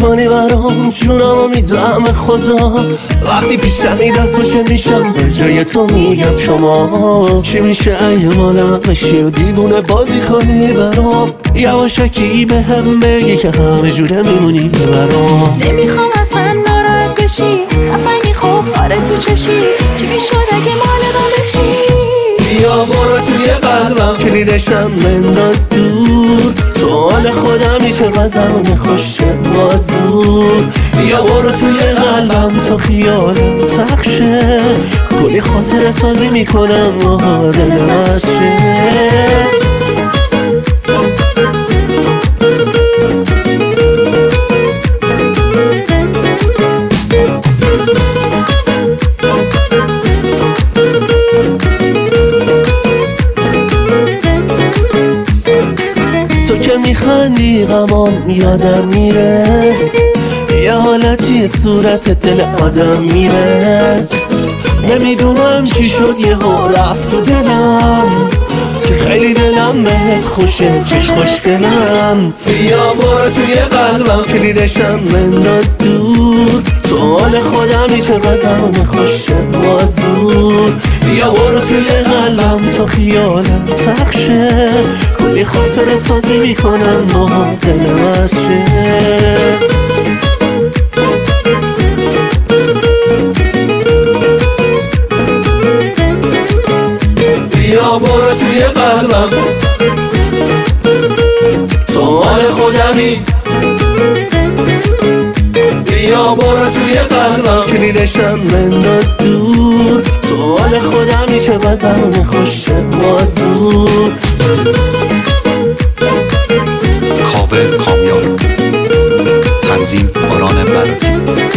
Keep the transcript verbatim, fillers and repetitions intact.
میکنی برام، جونمو میدم خدا. وقتی پیشمی دست باشه میشم به جای تو میگم شما. چی میشه اگه مالم بشی و دیوونه بازی کنی برام؟ یواشکی به هم بگی که همه جوره میمونی برام. نمیخوام اصلا ناراحت بشی، خفنی خوب آره تو چشی. چی میشد اگه مال ما بشی؟ بیا برو توی قلبم کلیدشم بنداز دور. تو حال خودمی چه زمان خوشه بازور. بیا برو توی قلبم تو خیالم تخشه. کلی خاطر سازی میکنم و دلم از شه. تو که میخندی غمام یادم میره، یه حالتی صورت دل آدم میره. نمیدونم چی شد یهو رفت تو دلم، که خیلی دلم بهت خوشه چش خوشگلم. بیا برو توی قلبم کلیدشم بنداز دور. تو حال خودمی چه زمان خوشه بازور. بیا برو توی قلبم تو خیالم تخشه. کلی خاطر سازی میکنم با دلم از شه. بیا برو توی قلبم تو حال خودمی. بیا برو توی قلبم کلیدشم بنداز دور. تو حال خودمی چه زمان خوشه بازور. کاوه کامیار، تنظیم باران براتی.